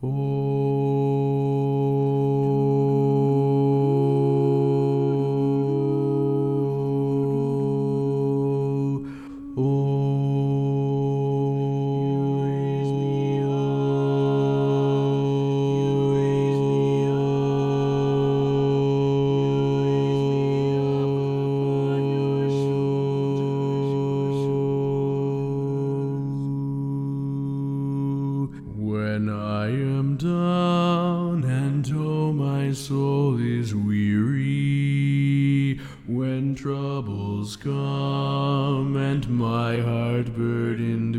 When I am down and oh my soul is weary, when troubles come and my heart burdened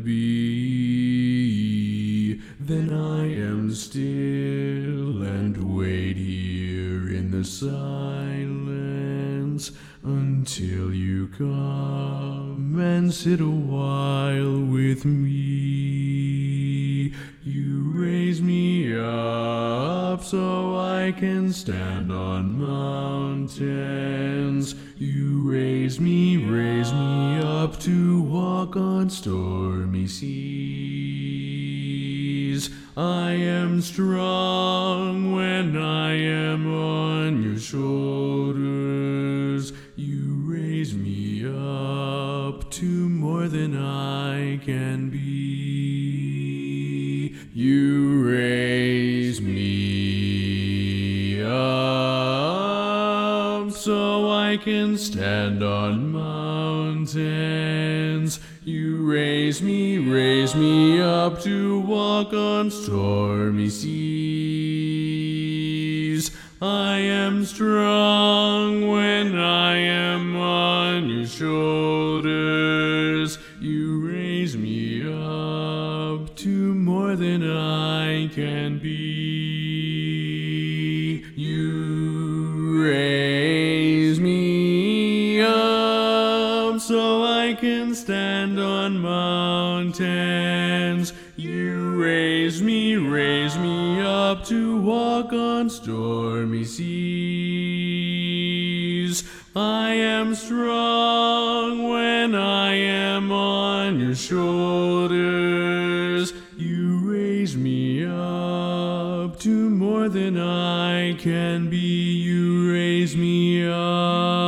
be, then I am still and wait here in the silence until you come and sit a while with me. You raise me up so I can stand on mountains. You raise me up to walk on stormy seas. I am strong when I am on your shoulders. You raise me up to more than I can be. You raise me up so I can stand on mountains. You raise me up to walk on stormy seas. I am strong when I am on your shoulders. You raise me up to more than I can be. You raise me up so I can stand on mountains. You raise me up to walk on stormy seas. I am strong when I am on your shoulders. You raise me up to more than I can be. You raise me up.